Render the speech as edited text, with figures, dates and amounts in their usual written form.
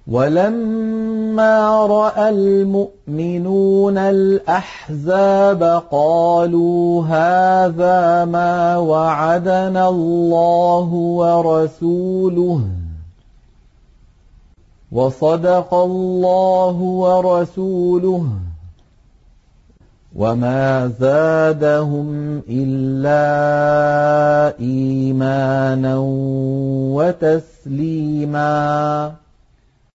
وَلَمَّا رَأَى الْمُؤْمِنُونَ الْأَحْزَابَ قَالُوا هَٰذَا مَا وَعَدَنَا اللَّهُ وَرَسُولُهُ وَصَدَقَ اللَّهُ وَرَسُولُهُ وَمَا زَادَهُمْ إِلَّا إِيمَانًا وَتَسْلِيمًا.